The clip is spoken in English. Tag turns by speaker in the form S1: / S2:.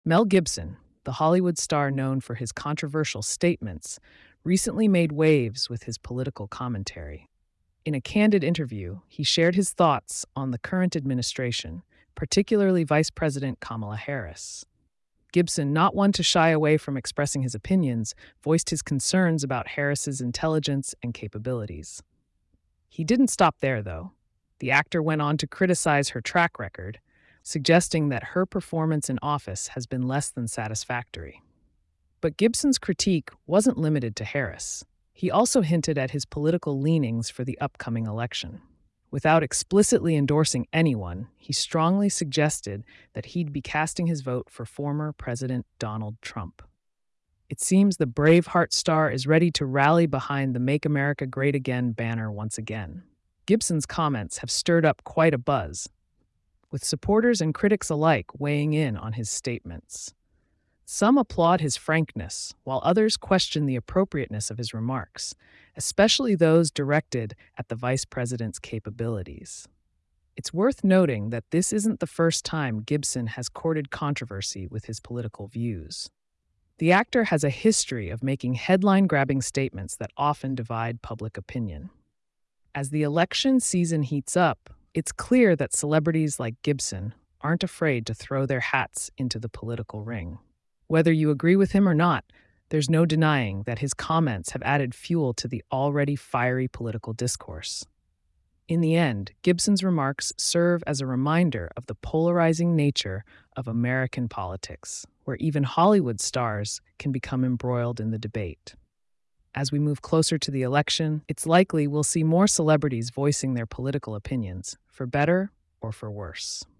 S1: Mel Gibson, the Hollywood star known for his controversial statements, recently made waves with his political commentary. In a candid interview, he shared his thoughts on the current administration, particularly Vice President Kamala Harris. Gibson, not one to shy away from expressing his opinions, voiced his concerns about Harris's intelligence and capabilities. He didn't stop there, though. The actor went on to criticize her track record, suggesting that her performance in office has been less than satisfactory. But Gibson's critique wasn't limited to Harris. He also hinted at his political leanings for the upcoming election. Without explicitly endorsing anyone, he strongly suggested that he'd be casting his vote for former President Donald Trump. It seems the Braveheart star is ready to rally behind the Make America Great Again banner once again. Gibson's comments have stirred up quite a buzz, with supporters and critics alike weighing in on his statements. Some applaud his frankness, while others question the appropriateness of his remarks, especially those directed at the vice president's capabilities. It's worth noting that this isn't the first time Gibson has courted controversy with his political views. The actor has a history of making headline-grabbing statements that often divide public opinion. As the election season heats up, it's clear that celebrities like Gibson aren't afraid to throw their hats into the political ring. Whether you agree with him or not, there's no denying that his comments have added fuel to the already fiery political discourse. In the end, Gibson's remarks serve as a reminder of the polarizing nature of American politics, where even Hollywood stars can become embroiled in the debate. As we move closer to the election, it's likely we'll see more celebrities voicing their political opinions, for better or for worse.